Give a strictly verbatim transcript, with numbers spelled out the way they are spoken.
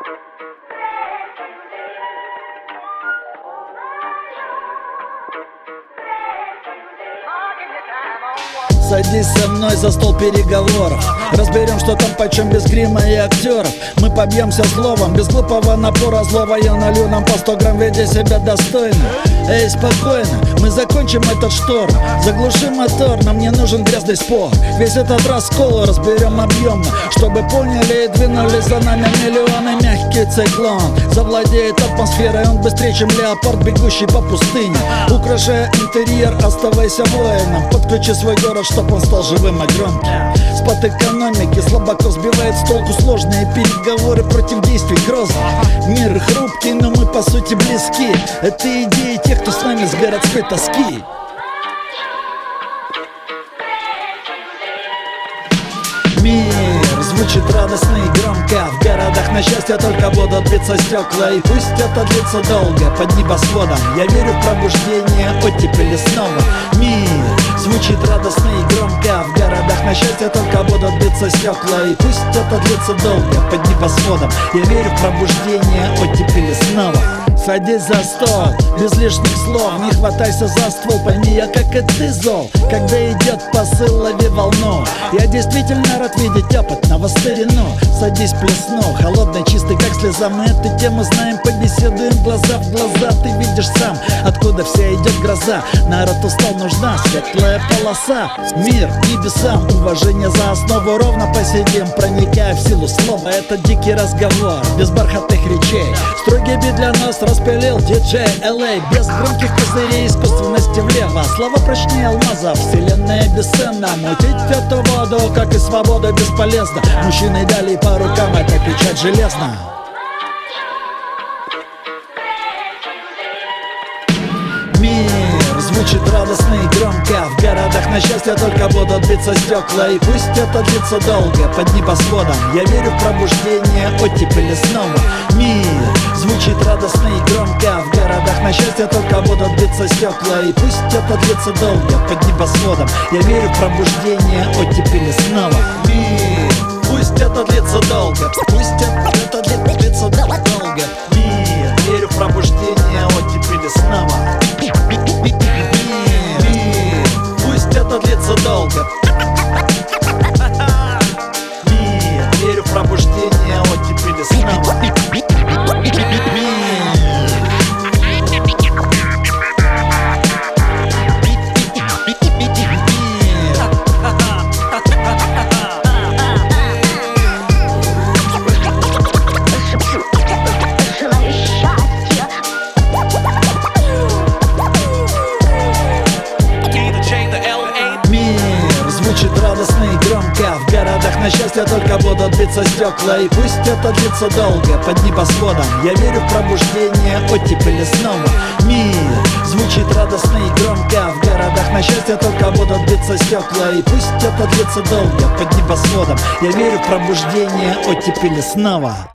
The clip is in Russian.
Садись со мной за стол переговоров. Разберем, что там почем без грима и актеров. Мы побьемся словом, без глупого напора злого. Я налью нам по сто грамм, веди себя достойно. Эй, спокойно, мы закончим этот шторм. Заглуши мотор, нам не нужен грязный спор. Весь этот раскол разберем объемно, чтобы поняли и двинулись за нами миллионы. Мягкий циклон завладеет атмосферой. Он быстрее, чем леопард, бегущий по пустыне. Украшая интерьер, оставайся воином. Подключи свой город, чтоб он стал живым и громким. Спад экономики слабако сбивает с толку. Сложные переговоры против действий грозных. Мир хрупкий, но мы по сути близки. Это идеи тех, кто с нами с городской тоски. Мир звучит радостно и громко. В городах на счастье только будут биться стекла. И пусть это длится долго под небосводом. Я верю в пробуждение оттепели снова. Мир звучит радостно и громко. В городах на счастье только будут биться стекла. И пусть это длится долго под небосводом. Я верю в пробуждение оттепели снова. Садись за стол, без лишних слов. Не хватайся за ствол, пойми, я как и ты зол. Когда идет посыл, лови волну. Я действительно рад видеть опытного старину. Садись, плесну, холодный, чистый, как слеза. Мы эту тему знаем, побеседуем глаза в глаза. Ты видишь сам, откуда вся идет гроза. Народ устал, нужна светлая полоса. Мир небесам, уважение за основу. Ровно посидим, проникая в силу слова. Это дикий разговор, без бархатных речей. Строгий бит для нас распилил диджей эл эй. Без громких козырей, искусственности влево. Слова прочнее алмаза, вселенная бесценна. Мутить эту воду, как и свобода, бесполезно. Мужчины дали по рукам, это печать железна. Мир звучит радостно и громко. В городах на счастье только будут биться стекла. И пусть это длится долго под небосводом. Я верю в пробуждение оттепели снова. Мир звучит радостно и громко. В городах на счастье только будут биться стекла. И пусть это длится долго под небосводом. Я верю в пробуждение оттепели снова. Мир, пусть это длится долго. Пусть это длится долго. Мир, верю в пробуждение оттепели снова. Это длится долго. Мир, верю в пробуждение оттепели снова. Радостно и громко. В городах на счастье только будут биться стекла. И пусть это длится долго под небосводом. Я верю в пробуждение оттепели снова. Мир звучит радостно и громко. В городах на счастье только будут биться стекла. И пусть это длится долго под небосводом. Я верю в пробуждение оттепели снова.